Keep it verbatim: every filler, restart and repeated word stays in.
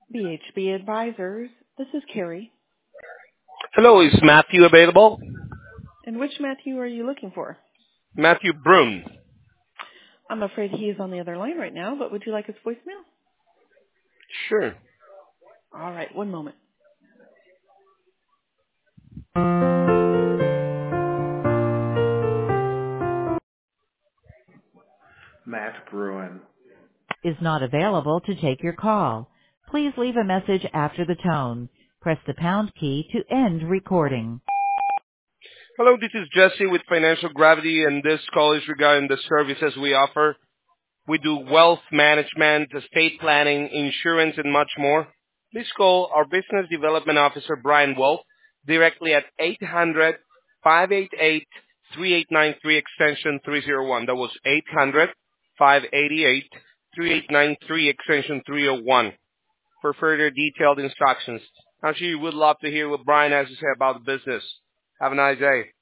B H B Advisors. This is Carrie. Hello, is Matthew available? And which Matthew are you looking for? Matthew Broom. I'm afraid he is on the other line right now, but would you like his voicemail? Sure. All right, one moment. Matt Bruin is not available to take your call. Please leave a message after the tone. Press the pound key to end recording. Hello, this is Jesse with Financial Gravity, and this call is regarding the services we offer. We do wealth management, estate planning, insurance, and much more. Please call our Business Development Officer, Brian Wolf, directly at eight hundred, five eight eight, three eight nine three extension three oh one. That was eight hundred, five eight eight, three eight nine three extension three oh one for further detailed instructions. I'm sure you would love to hear what Brian has to say about the business. Have a nice day.